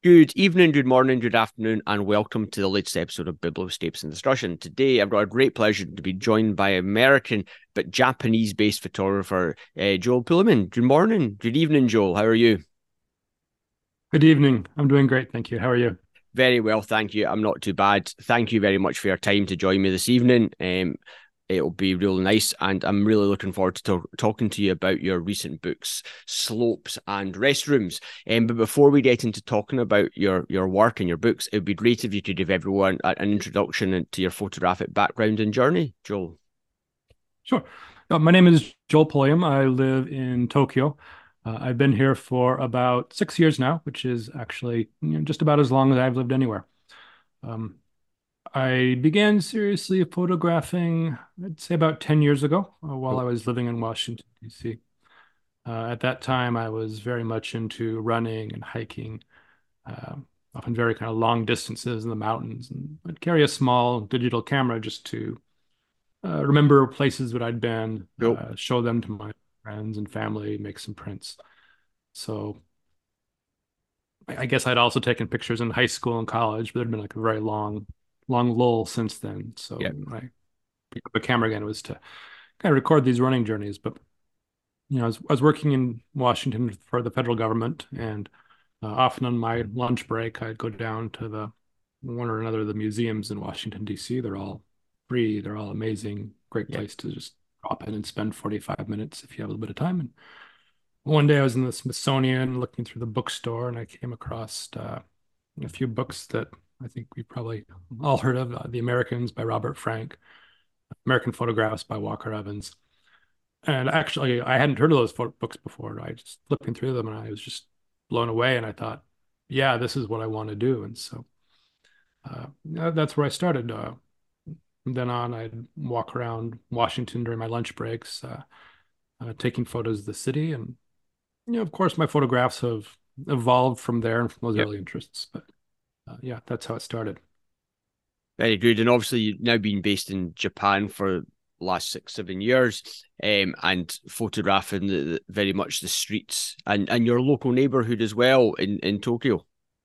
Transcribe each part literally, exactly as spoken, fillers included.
Good evening, good morning, good afternoon, and welcome to the latest episode of Biblioscapes and Discussion. Today, I've got a great pleasure to be joined by American but Japanese-based photographer uh, Joel Pullman. Good morning, good evening, Joel. How are you? Good evening. I'm doing great, thank you. How are you? Very well, thank you. I'm not too bad. Thank you very much for your time to join me this evening. Um, it'll be really nice, and I'm really looking forward to talk, talking to you about your recent books, Slopes and Restrooms. Um, but before we get into talking about your your work and your books, it would be great if you could give everyone a, an introduction to your photographic background and journey, Joel. Sure. Uh, my name is Joel Pulliam. I live in Tokyo. Uh, I've been here for about six years now, which is actually you know, just about as long as I've lived anywhere. Um, I began seriously photographing, I'd say about ten years ago, uh, while Cool. I was living in Washington, D C. Uh, at that time, I was very much into running and hiking, uh, often very kind of long distances in the mountains. And I'd carry a small digital camera just to uh, remember places that I'd been, Cool. uh, show them to my friends and family, make some prints. So I guess I'd also taken pictures in high school and college, but there'd been like a very long, long lull since then. Yeah. So I picked up a camera again. It was to kind of record these running journeys. But you know, I was, I was working in Washington for the federal government, and uh, often on my lunch break, I'd go down to the one or another of the museums in Washington, D C. They're all free. They're all amazing. Great Yeah. place to just drop in and spend forty-five minutes if you have a little bit of time. And one day I was in the Smithsonian looking through the bookstore and I came across uh, a few books that I think we probably all heard of, uh, The Americans by Robert Frank, American Photographs by Walker Evans. And actually, I hadn't heard of those books before. I just flipping through them and I was just blown away. And I thought, yeah, this is what I want to do. And so uh, that's where I started. Uh, from then on, I'd walk around Washington during my lunch breaks, uh, uh, taking photos of the city. And, you know, of course, my photographs have evolved from there and from those Yeah. early interests. But uh, yeah, that's how it started. Very good. And obviously, you've now been based in Japan for the last six, seven years, um, and photographing the, the, very much the streets and, and your local neighborhood as well in, in Tokyo.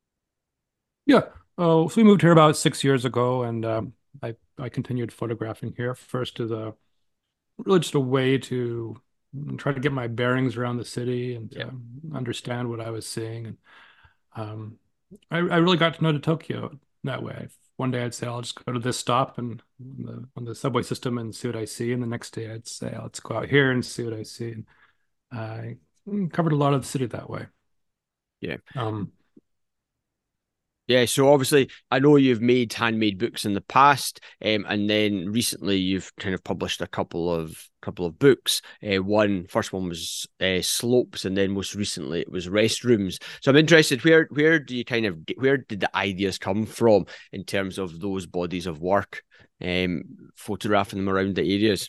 Yeah. Oh, so we moved here about six years ago, and um, I I continued photographing here first as a really just a way to try to get my bearings around the city and Yeah. to understand what I was seeing. And um, I, I really got to know Tokyo that way. One day I'd say I'll just go to this stop and on the, on the subway system and see what I see, and the next day I'd say let's go out here and see what I see. And I covered a lot of the city that way. Yeah. Um, Yeah, so obviously, I know you've made handmade books in the past, um, and then recently you've kind of published a couple of couple of books. Uh, one first one was uh, Slopes, and then most recently it was Restrooms. So I'm interested, where where do you kind of get, where did the ideas come from in terms of those bodies of work, um, photographing them around the areas?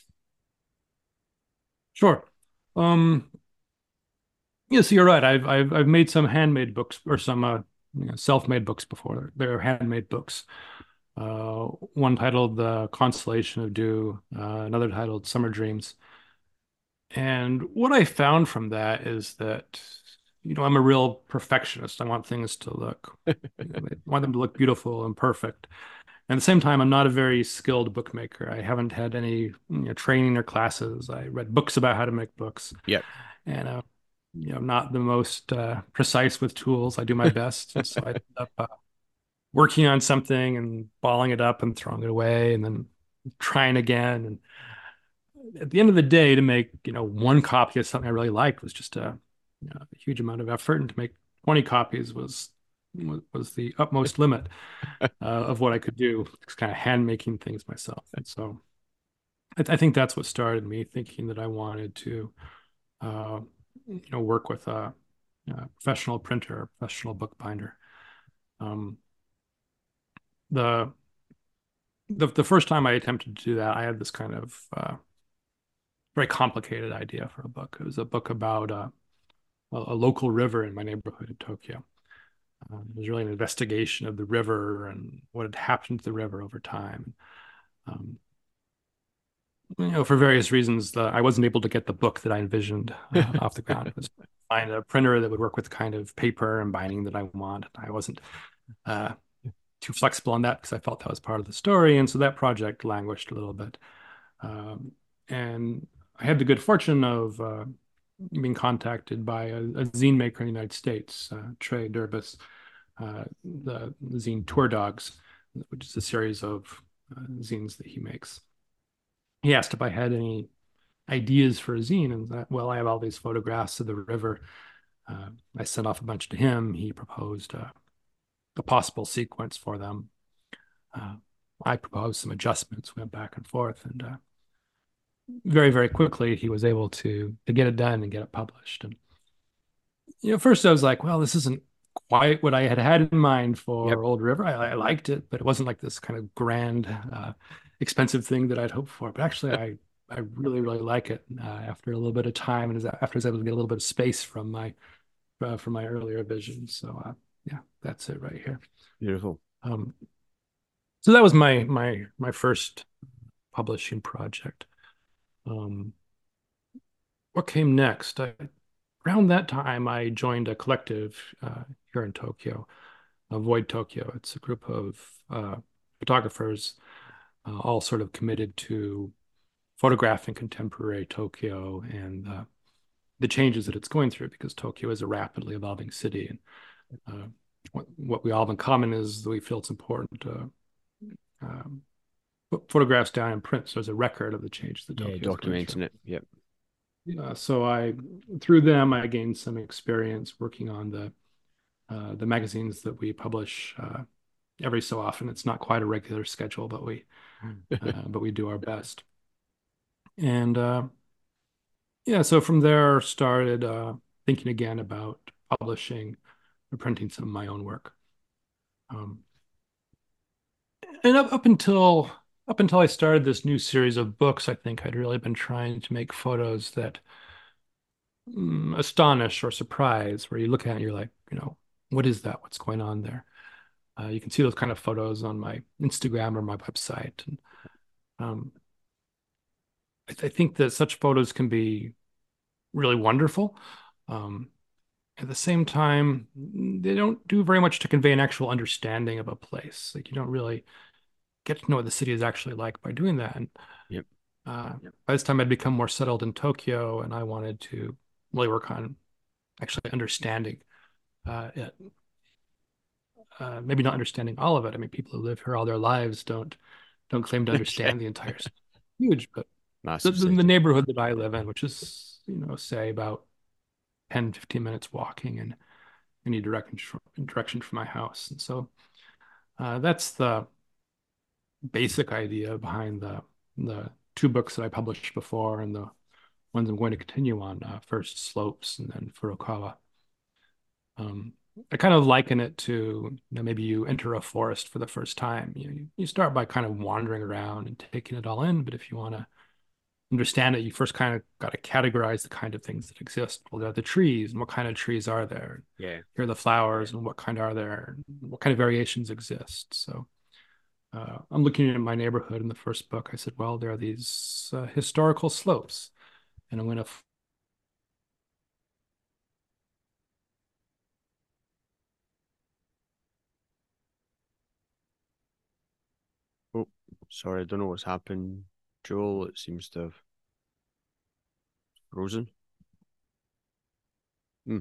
sure. Um, Yeah, so you're right. I've I've I've made some handmade books or some uh, you know, self-made books before. They're handmade books. Uh, one titled "The Constellation of Dew," uh, another titled "Summer Dreams." And what I found from that is that, you know, I'm a real perfectionist. I want things to look, you know, I want them to look beautiful and perfect. And at the same time, I'm not a very skilled bookmaker. I haven't had any, you know, training or classes. I read books about how to make books, Yeah. and uh, you know, not the most uh, precise with tools. I do my best, and so I end up uh, working on something and balling it up and throwing it away, and then trying again. And at the end of the day, to make you know one copy of something I really liked was just a, you know, a huge amount of effort, and to make twenty copies was was the utmost limit uh, of what I could do. It's kind of hand making things myself, and so I, I think that's what started me thinking that I wanted to, uh, you know, work with a, a professional printer, a professional bookbinder. Um, the, the the first time I attempted to do that, I had this kind of uh, very complicated idea for a book. It was a book about uh, a, a local river in my neighborhood in Tokyo. Um, it was really an investigation of the river and what had happened to the river over time. Um, you know, for various reasons, the, I wasn't able to get the book that I envisioned uh, off the ground. It was find a printer that would work with the kind of paper and binding that I want. I wasn't uh, too flexible on that because I felt that was part of the story. And so that project languished a little bit. Um, and I had the good fortune of uh, being contacted by a, a zine maker in the United States, uh, Trey Durbus, uh, the, the zine Tour Dogs, which is a series of uh, zines that he makes. He asked if I had any ideas for a zine, and that, well, I have all these photographs of the river. Uh, I sent off a bunch to him. He proposed uh, a possible sequence for them. Uh, I proposed some adjustments, went back and forth, and uh, very, very quickly he was able to to get it done and get it published. And you know, first I was like, well, this isn't quite what I had had in mind Yep. for Old River. I, I liked it, but it wasn't like this kind of grand, uh, expensive thing that I'd hoped for. But actually, I I really, really like it uh, after a little bit of time and after I was able to get a little bit of space from my uh, from my earlier vision. So uh, yeah, that's it right here. Beautiful. Um, so that was my my my first publishing project. Um, what came next? I, around that time, I joined a collective uh, here in Tokyo, Avoid Tokyo. It's a group of uh, photographers, uh, all sort of committed to photographing contemporary Tokyo and uh, the changes that it's going through, because Tokyo is a rapidly evolving city. And uh, what, what we all have in common is that we feel it's important to um, put photographs down in print so there's a record of the changes that Yeah, Tokyo is going documenting through. it. Yep. Uh, so I, through them, I gained some experience working on the uh, the magazines that we publish uh, every so often. It's not quite a regular schedule, but we uh, but we do our best. And uh, yeah, so from there started uh, thinking again about publishing or printing some of my own work. Um, and up, up until up until I started this new series of books, I think I'd really been trying to make photos that mm, astonish or surprise, where you look at it and you're like, you know, what is that? What's going on there? Uh, you can see those kind of photos on my Instagram or my website. And um, I, th I think that such photos can be really wonderful. Um, at the same time, they don't do very much to convey an actual understanding of a place. Like you don't really get to know what the city is actually like by doing that. And Yep. uh, yep. By this time, I'd become more settled in Tokyo, and I wanted to really work on actually understanding uh, it. Uh, maybe not understanding all of it. I mean, people who live here all their lives don't don't claim to Yeah. understand the entire city. Huge, but the, Massive the, the city. neighborhood that I live in, which is, you know, say about ten, fifteen minutes walking in any direction from, direction from my house. And so uh, that's the basic idea behind the the two books that I published before and the ones I'm going to continue on. Uh, first Slopes and then Furukawa. Um, I kind of liken it to, you know, maybe you enter a forest for the first time. You you start by kind of wandering around and taking it all in, but if you want to understand it, you first kind of got to categorize the kind of things that exist. Well, there are the trees, and what kind of trees are there? Yeah. Here are the flowers, and what kind are there? What kind of variations exist? So uh, I'm looking at my neighborhood in the first book. I said, well, there are these uh, historical slopes, and I'm going to Oh, sorry, I don't know what's happened, Joel. It seems to have frozen. Hmm.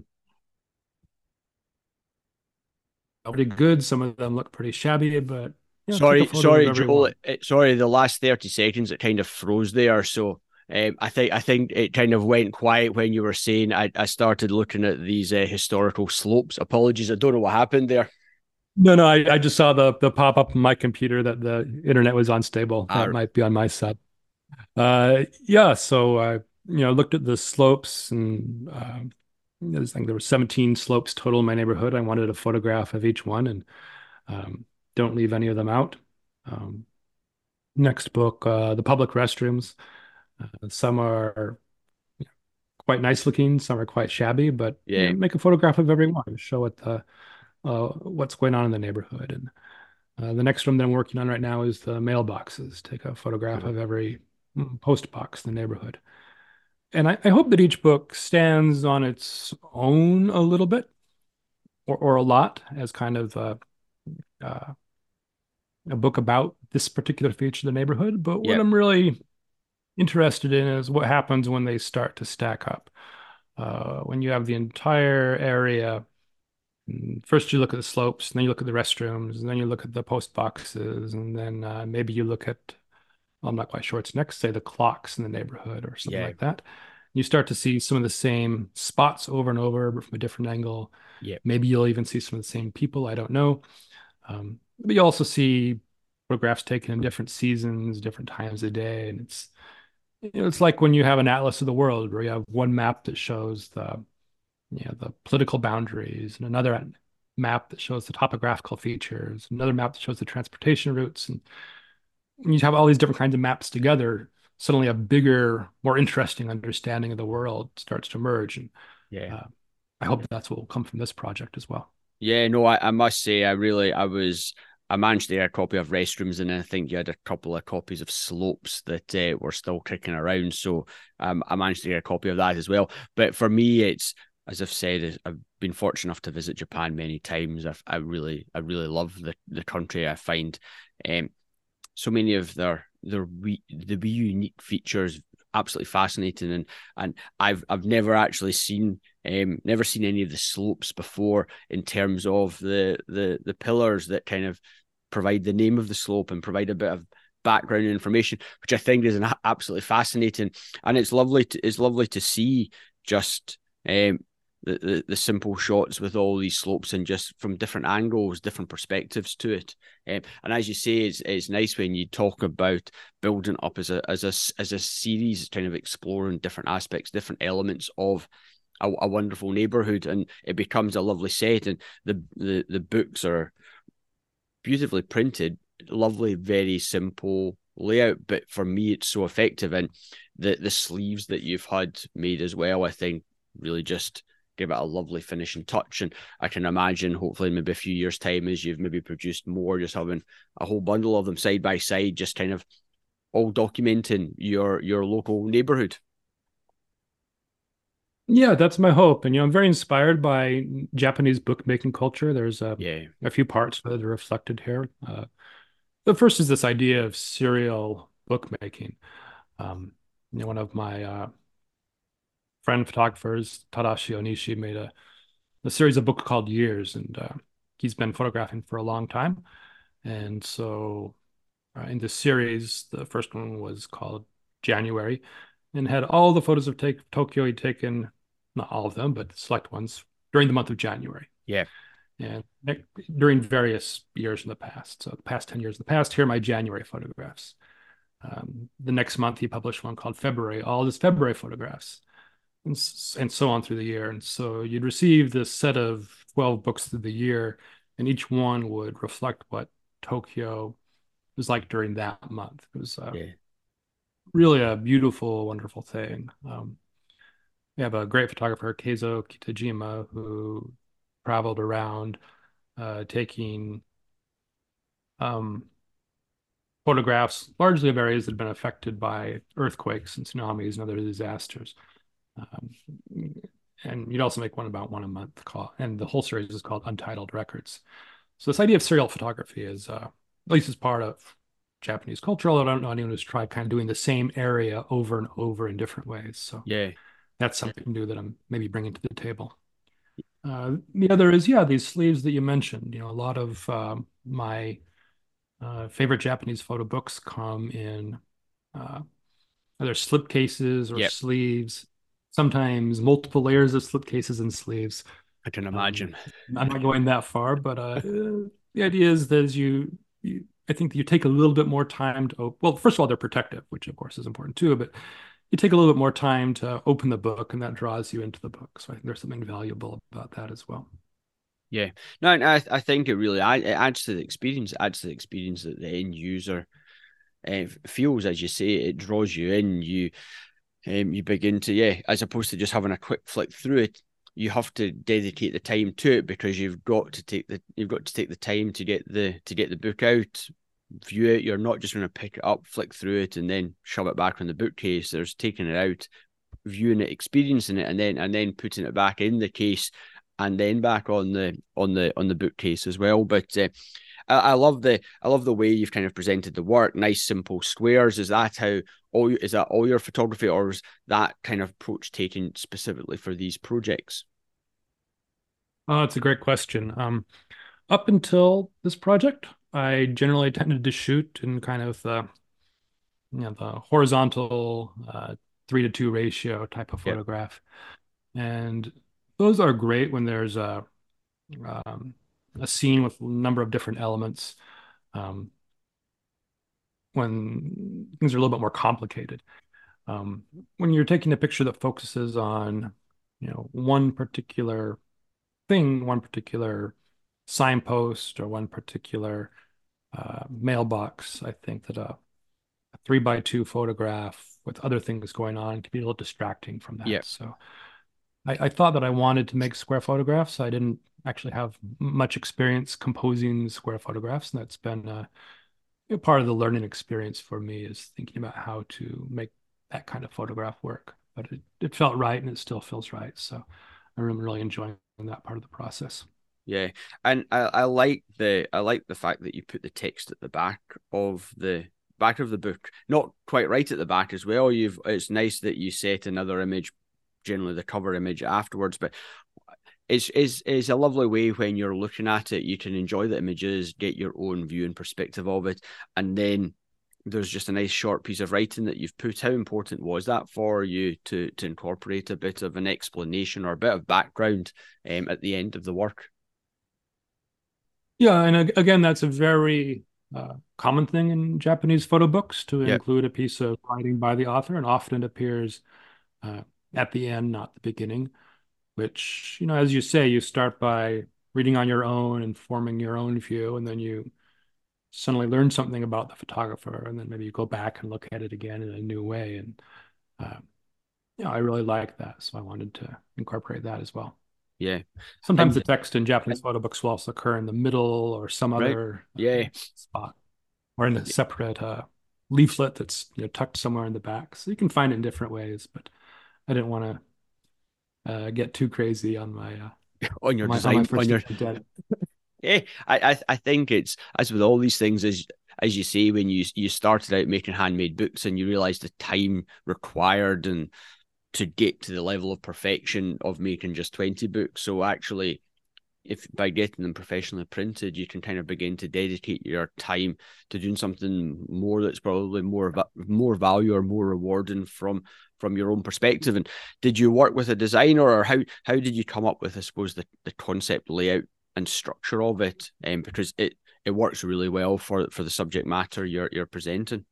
pretty good. Some of them look pretty shabby, but you know, take a Sorry, photo of sorry, every Joel. one. It, it- sorry, the last thirty seconds it kind of froze there. So um, I think I think it kind of went quiet when you were saying I, I started looking at these uh, historical slopes. Apologies, I don't know what happened there. No, no, I, I just saw the the pop up on my computer that the internet was unstable. That Ah, might be on my side. Uh, yeah, so I, you know, looked at the slopes and um, I think there were seventeen slopes total in my neighborhood. I wanted a photograph of each one and um, don't leave any of them out. Um, next book, uh, the public restrooms. Uh, some are quite nice looking, some are quite shabby, but you know, yeah, make a photograph of every one, show what the uh, what's going on in the neighborhood. And uh, the next one that I'm working on right now is the mailboxes. Take a photograph cool. of every mm, post box in the neighborhood. and I, I hope that each book stands on its own a little bit or, or a lot as kind of a, uh, a book about this particular feature of the neighborhood. But what Yep. I'm really interested in is what happens when they start to stack up. Uh, when you have the entire area, first you look at the slopes, and then you look at the restrooms, and then you look at the post boxes, and then uh, maybe you look at, well, I'm not quite sure what's next, say the clocks in the neighborhood or something Yeah. like that. You start to see some of the same spots over and over, but from a different angle. Yep. Maybe you'll even see some of the same people. I don't know. Um, but you also see photographs taken in different seasons, different times of day, and it's you know, it's like when you have an atlas of the world where you have one map that shows the you know the political boundaries and another map that shows the topographical features, another map that shows the transportation routes, and when you have all these different kinds of maps together, suddenly a bigger, more interesting understanding of the world starts to emerge. And Yeah. uh, I hope that's what will come from this project as well. Yeah, no, I, I must say, I really, I was, I managed to get a copy of Restrooms, and I think you had a couple of copies of Slopes that uh, were still kicking around. So um, I managed to get a copy of that as well. But for me, it's, as I've said, I've been fortunate enough to visit Japan many times. I've, I really, I really love the the country. I find um, so many of their their wee, the wee unique features absolutely fascinating, and and I've I've never actually seen um never seen any of the slopes before in terms of the the the pillars that kind of provide the name of the slope and provide a bit of background information, which I think is an absolutely fascinating. And it's lovely to it's lovely to see just um the, the, the simple shots with all these slopes and just from different angles, different perspectives to it. Um, and as you say, it's, it's nice when you talk about building up as a as a as a series, kind of exploring different aspects, different elements of a, a wonderful neighborhood, and it becomes a lovely set. And the the the books are beautifully printed, lovely, very simple layout. But for me, it's so effective, and the the sleeves that you've had made as well, I think, really just give it a lovely finishing touch. And I can imagine, hopefully, maybe a few years' time, as you've maybe produced more, just having a whole bundle of them side by side, just kind of all documenting your your local neighborhood. Yeah, that's my hope. And you know, I'm very inspired by Japanese bookmaking culture. There's a, Yeah, a few parts that are reflected here. Uh, the first is this idea of serial bookmaking. Um, you know, one of my uh, friend photographers, Tadashi Onishi, made a, a series of books called Years, and uh, he's been photographing for a long time. And so, uh, in this series, the first one was called January, and had all the photos of take, Tokyo he'd taken, not all of them, but select ones during the month of January, yeah, and during various years in the past. So, the past ten years in the past, here are my January photographs. Um, the next month, he published one called February, all his February photographs, and, and so on through the year. And so you'd receive this set of twelve books through the year, and each one would reflect what Tokyo was like during that month. It was uh, yeah, really a beautiful, wonderful thing. Um, we have a great photographer, Keizo Kitajima, who traveled around uh, taking um, photographs largely of areas that have been affected by earthquakes and tsunamis and other disasters. Um, and you'd also make one about one a month call, and the whole series is called Untitled Records. So this idea of serial photography is, uh, at least as part of Japanese culture, although I don't know anyone who's tried kind of doing the same area over and over in different ways. So yeah, that's something new that I'm maybe bringing to the table. Uh, the other is, yeah, these sleeves that you mentioned. You know, a lot of um, my uh, favorite Japanese photo books come in uh, either slip cases or yep. sleeves, sometimes multiple layers of slip cases and sleeves. I can Um, imagine. I'm not going that far, but uh, uh, the idea is that as you, you, I think that you take a little bit more time to open. Well, first of all, they're protective, which of course is important too, but you take a little bit more time to open the book, and that draws you into the book. So I think there's something valuable about that as well. Yeah, no, I I think it really it adds to the experience. It adds to the experience that the end user uh, feels, as you say. It draws you in. You um, you begin to, yeah, as opposed to just having a quick flick through it, you have to dedicate the time to it, because you've got to take the you've got to take the time to get the to get the book out, view it. You're not just going to pick it up, flick through it, and then shove it back on the bookcase. There's taking it out, viewing it, experiencing it, and then and then putting it back in the case, and then back on the on the on the bookcase as well. But uh, I, I love the I love the way you've kind of presented the work. Nice, simple squares. Is that how all is that all your photography, or is that kind of approach taken specifically for these projects? Oh, it's a great question. Um, up until this project, I generally tended to shoot in kind of the, you know, the horizontal uh, three to two ratio type of Yeah, photograph. And those are great when there's a um, a scene with a number of different elements, um, when things are a little bit more complicated. Um, when you're taking a picture that focuses on, you know, one particular thing, one particular signpost, or one particular uh, mailbox, I think that a, a three by two photograph with other things going on can be a little distracting from yeah, that. So I, I thought that I wanted to make square photographs. I didn't actually have much experience composing square photographs, and that's been uh, part of the learning experience for me, is thinking about how to make that kind of photograph work. But it, it felt right, and it still feels right. So I'm really enjoying that part of the process. yeah. And I, I like the I like the fact that you put the text at the back of the back of the book, not quite right at the back as well. You've It's nice that you set another image, generally the cover image afterwards, but it's is is a lovely way when you're looking at it. You can enjoy the images, get your own view and perspective of it, and then there's just a nice short piece of writing that you've put. How important was that for you to to incorporate a bit of an explanation or a bit of background um, at the end of the work? Yeah, and again, that's a very uh, common thing in Japanese photo books, to Yeah, include a piece of writing by the author, and often it appears uh, at the end, not the beginning, which, you know, as you say, you start by reading on your own and forming your own view, and then you suddenly learn something about the photographer, and then maybe you go back and look at it again in a new way. And uh, you know, I really like that, so I wanted to incorporate that as well. yeah, Sometimes and the text in Japanese photo books will also occur in the middle or some right, other uh, yeah. spot, or in a separate uh, leaflet that's, you know, tucked somewhere in the back. So you can find it in different ways, but I didn't want to uh, get too crazy on my uh, On your on my on my design, on first your attempt at it. yeah. I, I I think it's as with all these things, as as you say, when you you started out making handmade books and you realize the time required and to get to the level of perfection of making just twenty books. So actually, if by getting them professionally printed, you can kind of begin to dedicate your time to doing something more that's probably more more value or more rewarding from from your own perspective. And did you work with a designer, or how how did you come up with, I suppose, the, the concept, layout, and structure of it? Um, because it it works really well for for the subject matter you're you're presenting.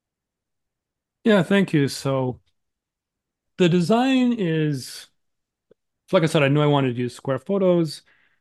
Yeah, thank you. So the design is, like I said, I knew I wanted to use square photos,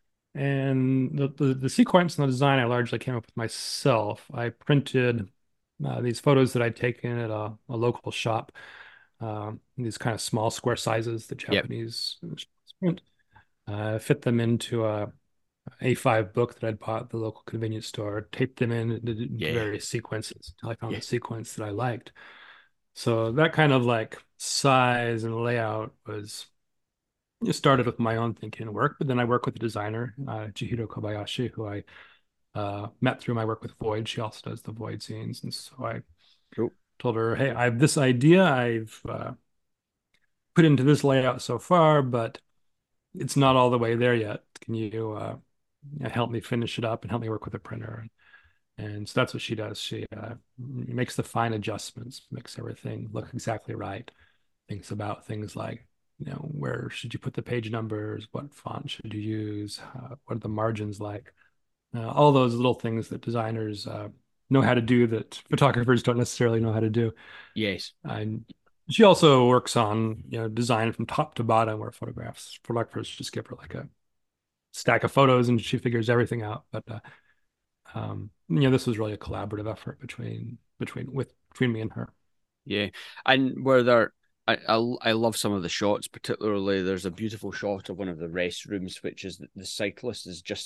and the, the, the sequence and the design I largely came up with myself. I printed uh, these photos that I'd taken at a, a local shop, um, these kind of small square sizes that Yep. Japanese print. Uh, fit them into a A five book that I'd bought at the local convenience store, taped them in into Yeah. various sequences until I found Yeah. the sequence that I liked. So that kind of like size and layout was, it started with my own thinking and work, but then I work with a designer, uh, Chihiro Kobayashi, who I uh, met through my work with Void. She also does the Void scenes. And so I Cool. told her, hey, I have this idea I've uh, put into this layout so far, but it's not all the way there yet. Can you uh, help me finish it up and help me work with a printer? And so that's what she does. She uh, makes the fine adjustments, makes everything look exactly right. Thinks about things like, you know, where should you put the page numbers? What font should you use? Uh, what are the margins like? Uh, all those little things that designers uh, know how to do that photographers don't necessarily know how to do. Yes. And she also works on, you know, design from top to bottom, where photographs photographers just give her like a stack of photos and she figures everything out. But uh, um, you know, this was really a collaborative effort between between with between me and her. Yeah, and where there, I, I I love some of the shots. Particularly, there's a beautiful shot of one of the restrooms, which is the, the cyclist is just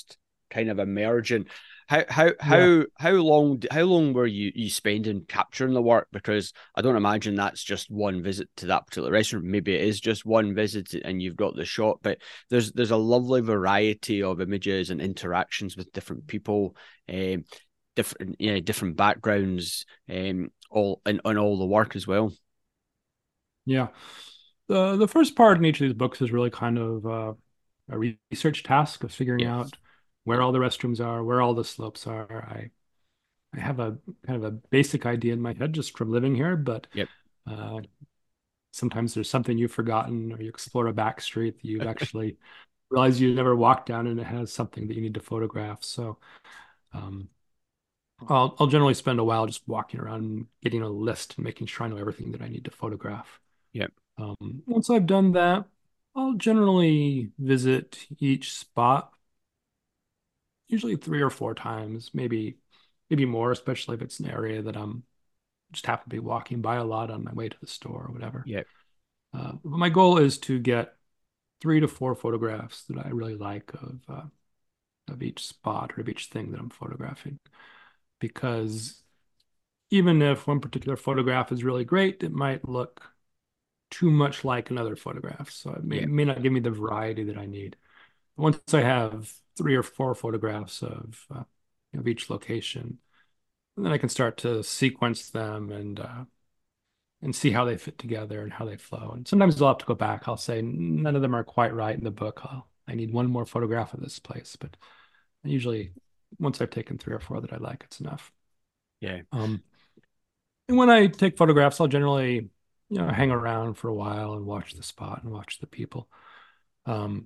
kind of emerging. How how Yeah. how how long how long were you you spending capturing the work? Because I don't imagine that's just one visit to that particular restaurant. Maybe it is just one visit and you've got the shot, but there's there's a lovely variety of images and interactions with different people, um, different you know, different backgrounds, um, all and on all the work as well. Yeah. The the first part in each of these books is really kind of uh, a research task of figuring Yeah. out where all the restrooms are, where all the slopes are. I I have a kind of a basic idea in my head just from living here, but Yep. uh, sometimes there's something you've forgotten, or you explore a back street that you've actually realized you never walked down, and it has something that you need to photograph. So um, I'll I'll generally spend a while just walking around, getting a list, and making sure I know everything that I need to photograph. Yep. Um, once I've done that, I'll generally visit each spot, usually three or four times, maybe maybe more, especially if it's an area that I'm just happen to be walking by a lot on my way to the store or whatever. Yep. Uh, but my goal is to get three to four photographs that I really like of uh, of each spot or of each thing that I'm photographing. Because even if one particular photograph is really great, it might look too much like another photograph. So it may, Yep. may not give me the variety that I need. Once I have three or four photographs of uh, of each location, then I can start to sequence them and uh, and see how they fit together and how they flow. And sometimes I'll have to go back. I'll say none of them are quite right in the book. I'll, I need one more photograph of this place. But usually, once I've taken three or four that I like, it's enough. Yeah. Um, and when I take photographs, I'll generally, you know, hang around for a while and watch the spot and watch the people. Um,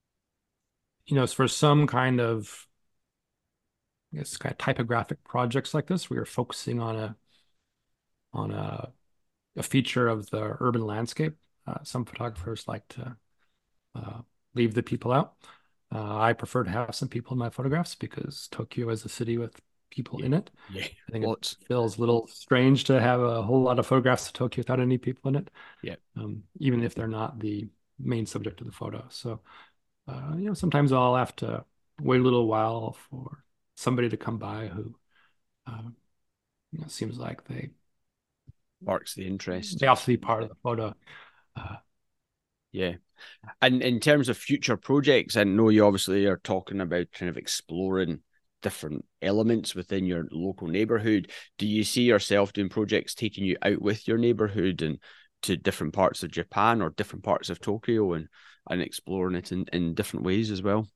you know, for some kind of, I guess, kind of typographic projects like this, we are focusing on a on a, a feature of the urban landscape. Uh, some photographers like to uh, leave the people out. Uh, I prefer to have some people in my photographs because Tokyo is a city with people Yeah. in it. Yeah. I think it Lots. feels a little strange to have a whole lot of photographs of Tokyo without any people in it, Yeah. um, even if they're not the main subject of the photo. So, uh, you know, sometimes I'll have to wait a little while for somebody to come by who, uh, you know, seems like they Sparks the interest. they have to be part of the photo. Uh, Yeah. And in terms of future projects, I know you obviously are talking about kind of exploring different elements within your local neighborhood. Do you see yourself doing projects taking you out with your neighborhood and to different parts of Japan or different parts of Tokyo and and exploring it in, in different ways as well?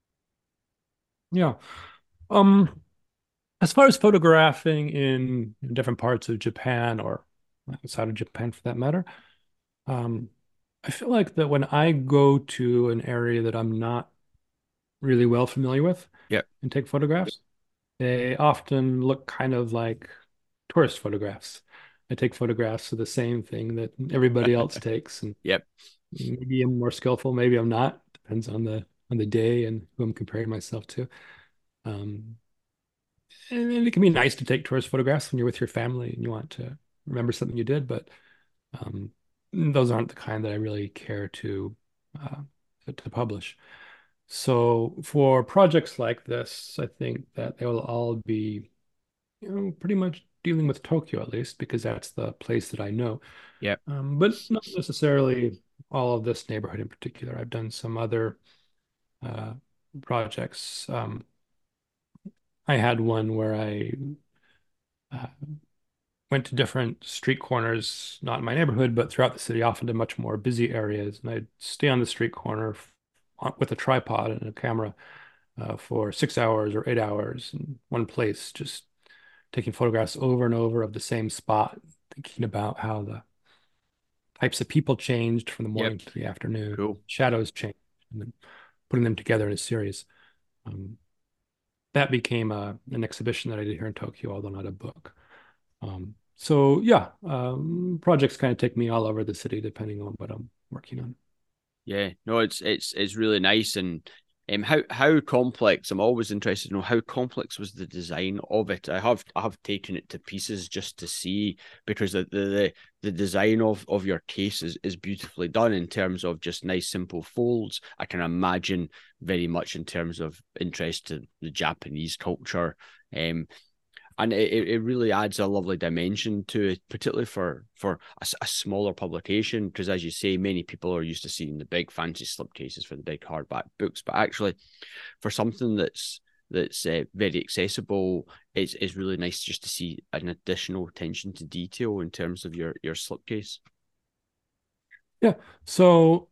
yeah. Um, as far as photographing in different parts of Japan or outside of Japan for that matter, um, I feel like that when I go to an area that I'm not really well familiar with Yep. and take photographs, they often look kind of like tourist photographs. I take photographs of the same thing that everybody else takes, and Yep. maybe I'm more skillful, maybe I'm not. Depends on the on the day and who I'm comparing myself to. Um, and it can be nice to take tourist photographs when you're with your family and you want to remember something you did, but um, those aren't the kind that I really care to uh, to publish. So for projects like this, I think that they will all be, you know, pretty much dealing with Tokyo at least because that's the place that I know. Yep. Um, but not necessarily all of this neighborhood in particular. I've done some other uh, projects. Um, I had one where I uh, went to different street corners, not in my neighborhood, but throughout the city, often to much more busy areas. And I'd stay on the street corner with a tripod and a camera uh, for six hours or eight hours in one place, just taking photographs over and over of the same spot, thinking about how the types of people changed from the Yep. morning to the afternoon, Cool. shadows changed, and then putting them together in a series. Um, that became a, an exhibition that I did here in Tokyo, although not a book. Um, so yeah, um, projects kind of take me all over the city depending on what I'm working on. Yeah. No, it's it's it's really nice and Um, how how complex? I'm always interested to know how complex was the design of it. I have I have taken it to pieces just to see, because the the, the design of, of your case is, is beautifully done in terms of just nice simple folds. I can imagine very much in terms of interest to the Japanese culture. Um, and it, it really adds a lovely dimension to it, particularly for for a, a smaller publication, because as you say, many people are used to seeing the big fancy slipcases for the big hardback books, but actually for something that's that's uh, very accessible, it's, it's really nice just to see an additional attention to detail in terms of your your slipcase. Yeah. So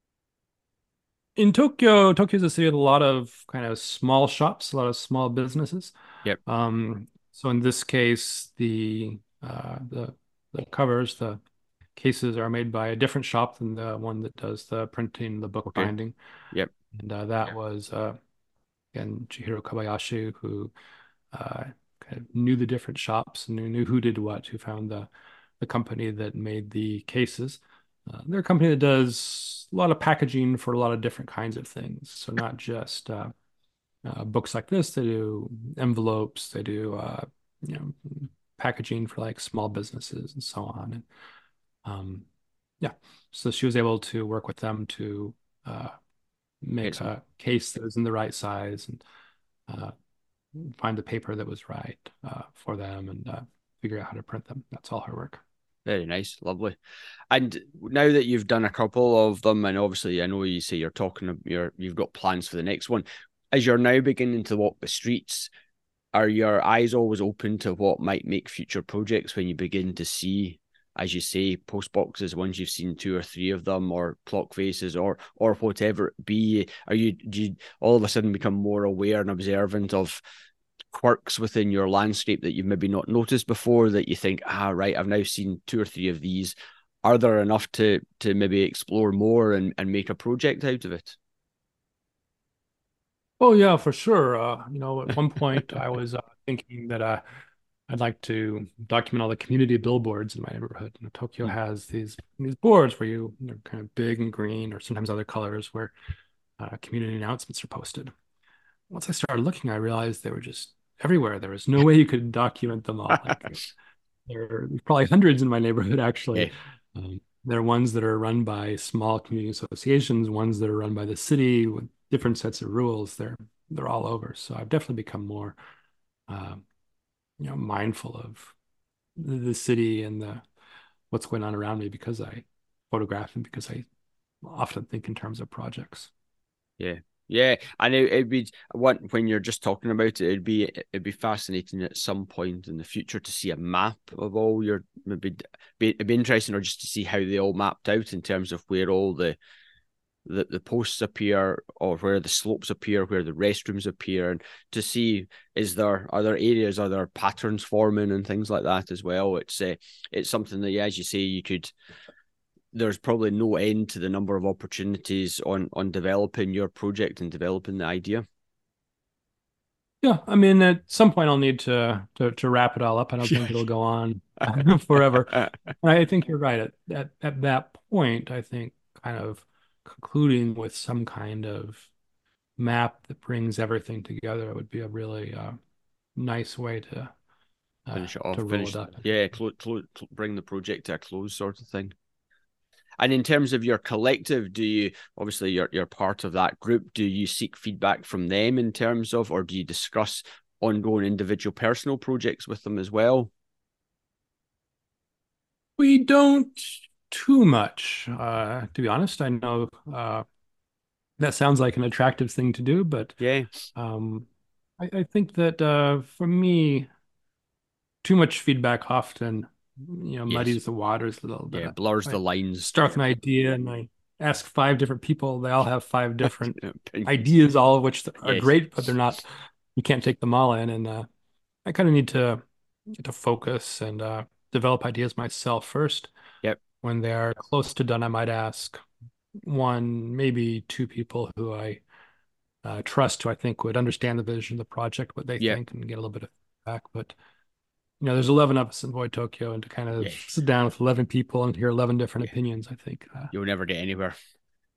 in Tokyo, Tokyo is a city with a lot of kind of small shops, a lot of small businesses. Yep. Um, so in this case, the uh, the the covers, the cases are made by a different shop than the one that does the printing, the book Okay. binding. Yep. And uh, that was uh, again Chihiro Kobayashi, who uh, kind of knew the different shops and knew, knew who did what, who found the the company that made the cases. Uh, they're a company that does a lot of packaging for a lot of different kinds of things. So not just uh, uh, books like this, they do envelopes, they do uh, you know packaging for like small businesses and so on. And um, yeah, so she was able to work with them to uh, make It's a case that was in the right size and uh, find the paper that was right uh, for them and uh, figure out how to print them. That's all her work. very nice, lovely. And now that you've done a couple of them, and obviously I know you say you're talking, you're you've got plans for the next one. As you're now beginning to walk the streets, are your eyes always open to what might make future projects when you begin to see, as you say, post boxes once you've seen two or three of them, or clock faces, or or whatever it be? Are you do you all of a sudden become more aware and observant of quirks within your landscape that you've maybe not noticed before, that you think, ah, right, I've now seen two or three of these. Are there enough to to maybe explore more and, and make a project out of it? Oh yeah, for sure. Uh, you know, at one point I was uh, thinking that uh, I'd like to document all the community billboards in my neighborhood. You know, Tokyo has these these boards where you they're kind of big and green, or sometimes other colors, where uh, community announcements are posted. Once I started looking, I realized they were just everywhere. There was no way you could document them all. Like there are probably hundreds in my neighborhood, Yeah, actually. Um, there are ones that are run by small community associations, ones that are run by the city with different sets of rules. They're they're all over. So I've definitely become more, uh, you know, mindful of the, the city and the what's going on around me because I photograph and because I often think in terms of projects. yeah, yeah. And it, it'd be one when you're just talking about it, it'd be it'd be fascinating at some point in the future to see a map of all your, maybe be, it'd be interesting, or just to see how they all mapped out in terms of where all the the, the posts appear, or where the slopes appear, where the restrooms appear, and to see, is there, are there areas, are there patterns forming and things like that as well. It's uh, it's something that, yeah, as you say, you could, there's probably no end to the number of opportunities on on developing your project and developing the idea. Yeah, I mean, at some point I'll need to to to wrap it all up. I don't think it'll go on forever. And I think you're right. At, at at that point, I think kind of concluding with some kind of map that brings everything together would be a really uh, nice way to uh, Finish it off, to roll finish, it up. yeah, close, close, bring the project to a close, sort of thing. And in terms of your collective, do you, obviously you're you're part of that group, do you seek feedback from them in terms of, or do you discuss ongoing individual personal projects with them as well? We don't too much, uh, to be honest. I know uh, that sounds like an attractive thing to do, but Yeah. um, I, I think that uh, for me, too much feedback often, you know, Yes. muddies the waters a little bit. Yeah. I, Blurs the I lines. start with an idea and I ask five different people. They all have five different Opinions. ideas, all of which are Yes. great, but they're not, you can't take them all in. And uh, I kind of need to to focus and uh, develop ideas myself first. Yep. When they are close to done, I might ask one, maybe two people who I uh, trust, who I think would understand the vision of the project, what they Yep. think, and get a little bit of feedback. But you know, there's eleven of us in Void Tokyo, and to kind of Yeah. sit down with eleven people and hear eleven different Yeah. opinions, I think uh, You'll never get anywhere.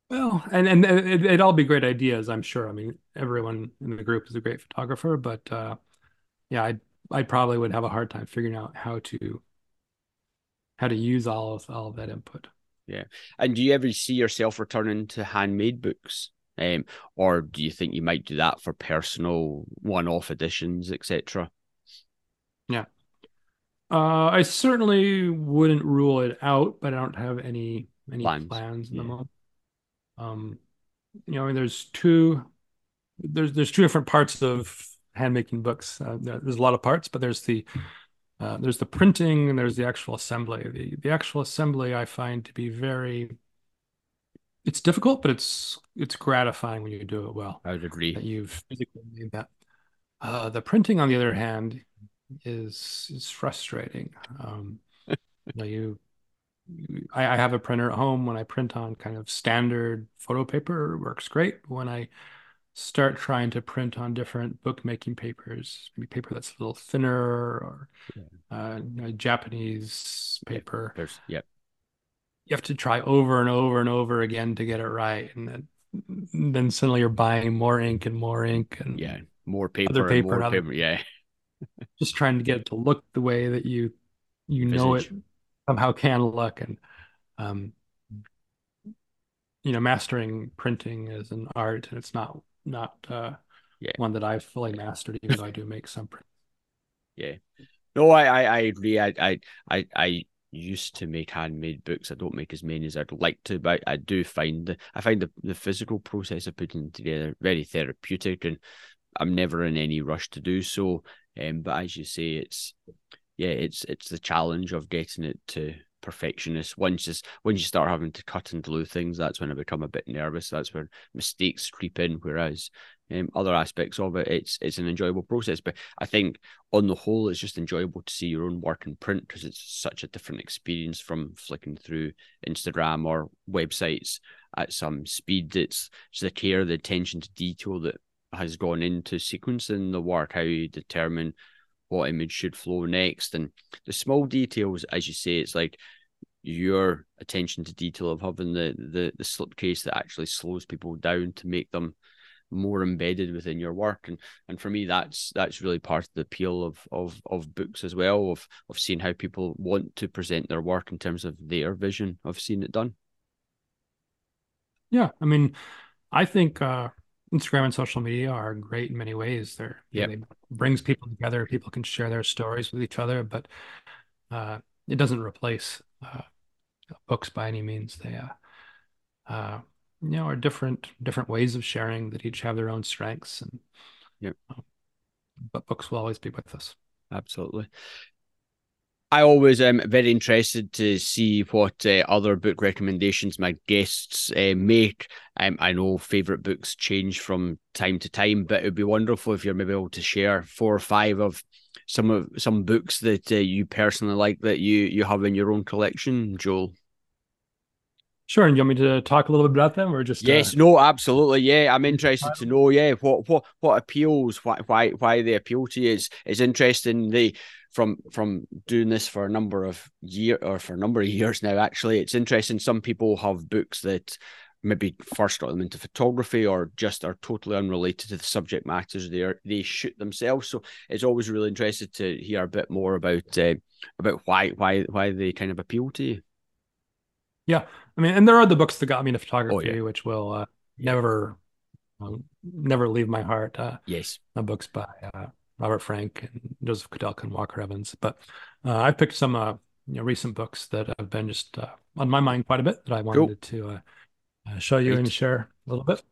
Well, and and it, it'd all be great ideas, I'm sure. I mean, everyone in the group is a great photographer, but uh, yeah, I I probably would have a hard time figuring out how to how to use all of all of that input. Yeah. And do you ever see yourself returning to handmade books? Um, or do you think you might do that for personal one-off editions, et cetera? Yeah. Uh, I certainly wouldn't rule it out, but I don't have any any Plans. plans in the Yeah. moment. Um, you know, I mean, there's two there's there's two different parts of hand making books. Uh, there- there's a lot of parts, but there's the uh, there's the printing and there's the actual assembly. The the actual assembly I find to be very it's difficult, but it's it's gratifying when you do it well, I would agree. that you've physically made that. Uh, the printing, on the other hand, is is frustrating. Um, you know, you I, I have a printer at home. When I print on kind of standard photo paper, it works great. When I start trying to print on different bookmaking papers, maybe paper that's a little thinner or Yeah. uh, you know, Japanese Yeah. paper, There's, yeah. you have to try over and over and over again to get it right. And then, then suddenly you're buying more ink and more ink Yeah. and More other paper and paper more and other, paper. Yeah. just trying to get it to look the way that you you know it Visage. somehow can look. And um, you know, mastering printing is an art, and it's not not uh, Yeah. one that I've fully mastered, even though I do make some print. Yeah. No, I, I, I agree. I, I, I, I used to make handmade books. I don't make as many as I'd like to, but I do find the, I find the, the physical process of putting them together very therapeutic, and I'm never in any rush to do so. Um, but as you say, it's yeah, it's it's the challenge of getting it to perfectionist. Once just once you start having to cut and glue things, that's when I become a bit nervous. That's where mistakes creep in. Whereas um, other aspects of it, it's it's an enjoyable process. But I think on the whole, it's just enjoyable to see your own work in print because it's such a different experience from flicking through Instagram or websites at some speed. It's just the care, the attention to detail that has gone into sequencing the work, how you determine what image should flow next, and the small details, as you say, it's like your attention to detail of having the the the slipcase that actually slows people down to make them more embedded within your work. and and for me, that's that's really part of the appeal of of of books as well, of of seeing how people want to present their work in terms of their vision of seeing it done. Yeah, I mean, I think uh, Instagram and social media are great in many ways. They're, you know, Yep. they brings people together. People can share their stories with each other, but uh, it doesn't replace uh, books by any means. They, uh, uh, you know, are different different ways of sharing that each have their own strengths, and Yep. uh, but books will always be with us. Absolutely. I always am very interested to see what uh, other book recommendations my guests uh, make. Um, I know favourite books change from time to time, but it would be wonderful if you're maybe able to share four or five of some of some books that uh, you personally like that you you have in your own collection, Joel. Sure, and you want me to talk a little bit about them, or just uh, Yes, no, absolutely. Yeah, I'm interested to know. Yeah, what what what appeals, why why why they appeal to you. It's it's interesting. They from from doing this for a number of year or for a number of years now. Actually, it's interesting. Some people have books that maybe first got them into photography or just are totally unrelated to the subject matters they are they shoot themselves. So it's always really interested to hear a bit more about uh, about why why why they kind of appeal to you. yeah. I mean, and there are the books that got me into Oh yeah, photography, which will uh, yeah, never um, never leave my heart. Uh, yes, the books by uh, Robert Frank and Joseph Kudelka and Walker Evans. But uh, I picked some uh, you know, recent books that have been just uh, on my mind quite a bit that I cool, wanted to uh, uh, show you and right, share a little bit.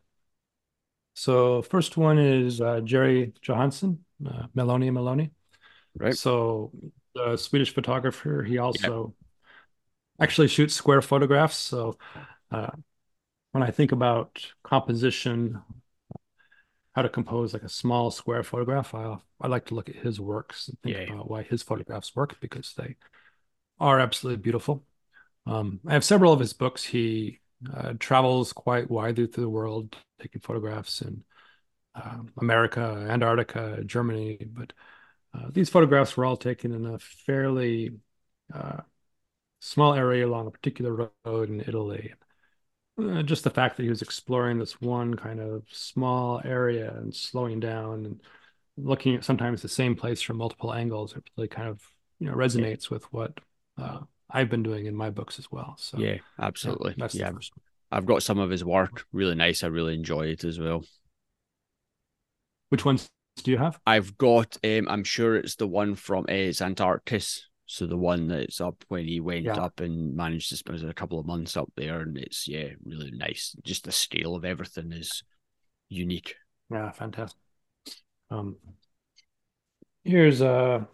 So first one is uh, Jerry Johansson, uh, Meloni and Meloni. right, So the Swedish photographer, he yeah, also actually shoots square photographs. So uh, when I think about composition, how to compose like a small square photograph, I I like to look at his works and think yeah, about why his photographs work because they are absolutely beautiful. Um, I have several of his books. He uh, travels quite widely through the world, taking photographs in um, America, Antarctica, Germany. But uh, these photographs were all taken in a fairly uh, small area along a particular road in Italy. uh, just the fact that he was exploring this one kind of small area and slowing down and looking at sometimes the same place from multiple angles, it really kind of, you know, Yeah, resonates with what uh, I've been doing in my books as well. So yeah, yeah, absolutely. that's the Yeah, first one. I've got some of his work. Really nice. I really enjoy it as well. Which ones do you have? I've got. Um, I'm sure it's the one from uh, it's Antarctis. So the one that's up when he went Yeah, up and managed to spend a couple of months up there, and it's yeah, really nice. Just the scale of everything is unique. yeah, fantastic. Um, here's uh,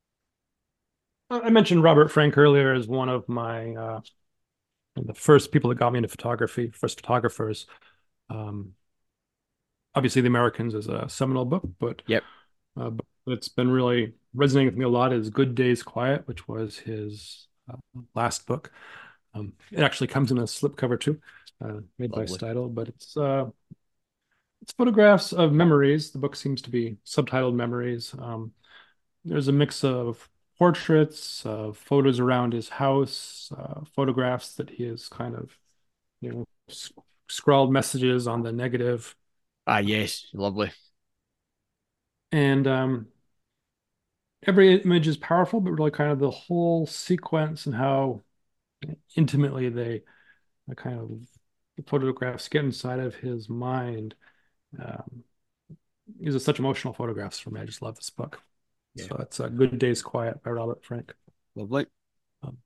I mentioned Robert Frank earlier as one of my uh, the first people that got me into photography, first photographers. Um, obviously, The Americans is a seminal book, but Yep. uh, but it's been really resonating with me a lot. Is Good Days Quiet, which was his uh, last book. Um, it actually comes in a slipcover too, uh, made by Lovely. Steidl, but it's uh, it's photographs of memories. The book seems to be subtitled Memories. Um, there's a mix of portraits, uh, photos around his house, uh, photographs that he has kind of, you know, sc- scrawled messages on the negative. Ah, yes, lovely. And um, every image is powerful, but really kind of the whole sequence and how intimately they uh, kind of the photographs get inside of his mind. Um, these are such emotional photographs for me. I just love this book. Yeah, So it's a Good Day's Quiet by Robert Frank. lovely. Um,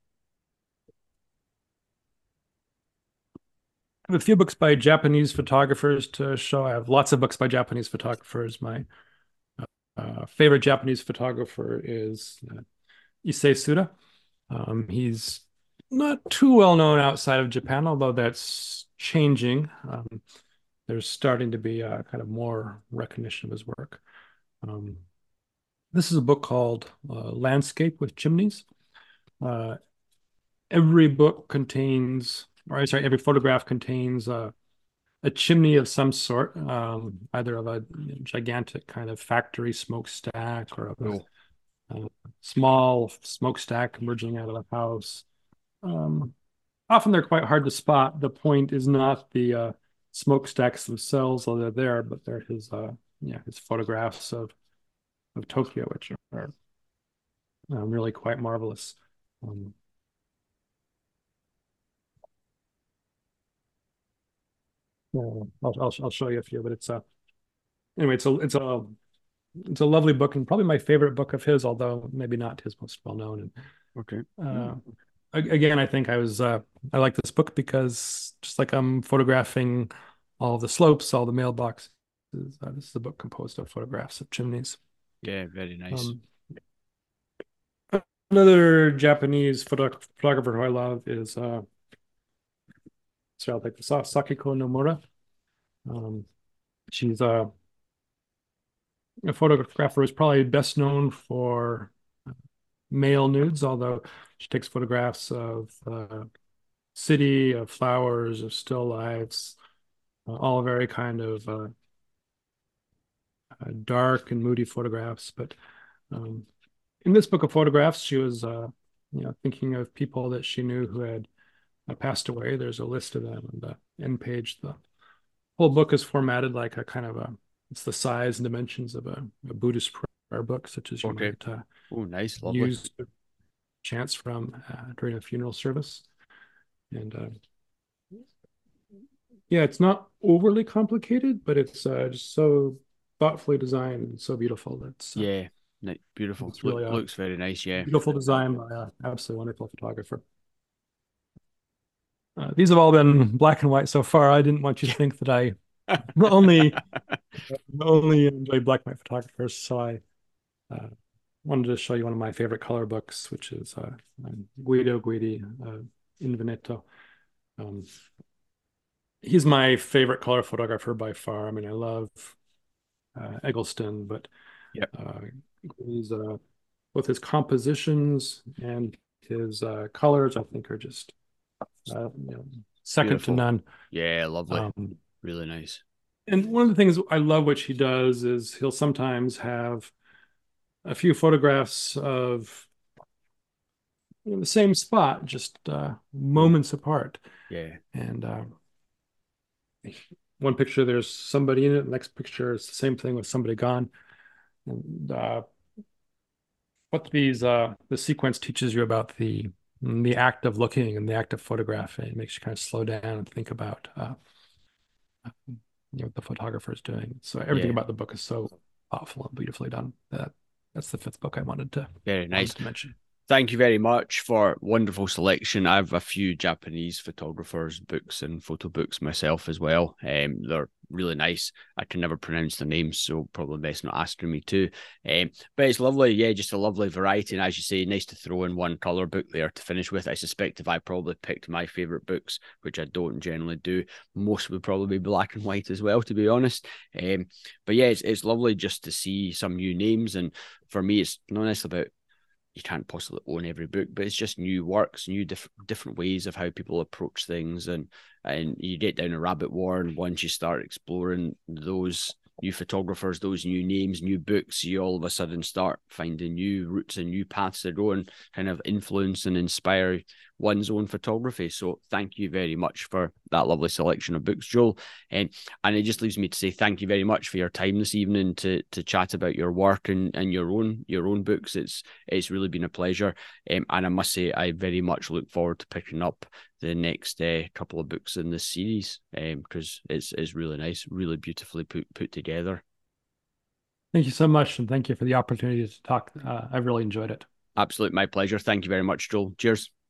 I have a few books by Japanese photographers to show. I have lots of books by Japanese photographers. My uh, favorite Japanese photographer is uh, Issei Suda. Um, he's not too well known outside of Japan, although that's changing. Um, there's starting to be a kind of more recognition of his work. Um, this is a book called uh, Landscape with Chimneys. Uh, every book contains, or sorry, every photograph contains uh, a chimney of some sort, um, either of a gigantic kind of factory smokestack or of Cool. a, a small smokestack emerging out of a house. Um, often they're quite hard to spot. The point is not the uh, smokestacks themselves, although they're there, but they're his, uh, yeah, his photographs of of Tokyo, which are um, really quite marvelous. Um, yeah, I'll, I'll I'll show you a few, but it's a anyway, it's a it's a it's a lovely book and probably my favorite book of his, although maybe not his most well known. Okay. And Mm. uh, again, I think I was uh, I like this book because just like I'm photographing all the slopes, all the mailboxes. Uh, this is a book composed of photographs of chimneys. Yeah, very nice. Um, another Japanese photo photographer who I love is uh, sorry, like Sakiko Nomura. Um, she's a, a photographer who's probably best known for male nudes, although she takes photographs of uh, city, of flowers, of still lifes, uh, all very kind of uh, uh, dark and moody photographs. But um, in this book of photographs, she was, uh, you know, thinking of people that she knew who had uh, passed away. There's a list of them on the end page. The whole book is formatted like a kind of a, it's the size and dimensions of a, a Buddhist prayer book, such as you Okay. might uh, Oh, nice, lovely. use chants from uh, during a funeral service. And uh, yeah, it's not overly complicated, but it's uh, just so thoughtfully designed and so beautiful. That's uh, Yeah, ni- beautiful. it's Look, really a looks very nice. Yeah. beautiful design by an absolutely wonderful photographer. Uh, these have all been black and white so far. I didn't want you to think that I only only enjoy black and white photographers, so I uh, wanted to show you one of my favorite color books, which is uh, um, Guido Guidi, uh, In Veneto. Um, he's my favorite color photographer by far. I mean, I love uh, Eggleston, but Yep. uh, he's uh, both his compositions and his uh, colors, I think, are just uh, you know, second to Beautiful. none. Yeah, lovely. Um, Really nice. and one of the things I love which he does is he'll sometimes have a few photographs of you know, the same spot, just uh, Cool. moments apart. Yeah. And uh, one picture there's somebody in it, the next picture it's the same thing with somebody gone. And uh, what these uh, the sequence teaches you about the the act of looking and the act of photographing. It makes you kind of slow down and think about uh, you know, what the photographer is doing. So everything Yeah, about the book is so thoughtful and beautifully done. That that's the fifth book I wanted to very nice. wanted to mention. Thank you very much for wonderful selection. I have a few Japanese photographers' books and photo books myself as well. Um, they're really nice. I can never pronounce the names, so probably best not asking me to. Um, but it's lovely, yeah, just a lovely variety. And as you say, nice to throw in one colour book there to finish with. I suspect if I probably picked my favourite books, which I don't generally do, most would probably be black and white as well, to be honest. Um, but yeah, it's, it's lovely just to see some new names. And for me, it's not necessarily about you can't possibly own every book, but it's just new works, new diff- different ways of how people approach things, and and you get down a rabbit warren once you start exploring those new photographers, those new names, new books. You all of a sudden start finding new routes and new paths that go and kind of influence and inspire one's own photography. So thank you very much for that lovely selection of books, Joel. And and it just leaves me to say thank you very much for your time this evening to to chat about your work and, and your own your own books. It's it's really been a pleasure. Um, and I must say I very much look forward to picking up the next uh, couple of books in this series because um, it's it's really nice, really beautifully put put together. Thank you so much, and thank you for the opportunity to talk. Uh, I've really enjoyed it. Absolute my pleasure. Thank you very much, Joel. Cheers.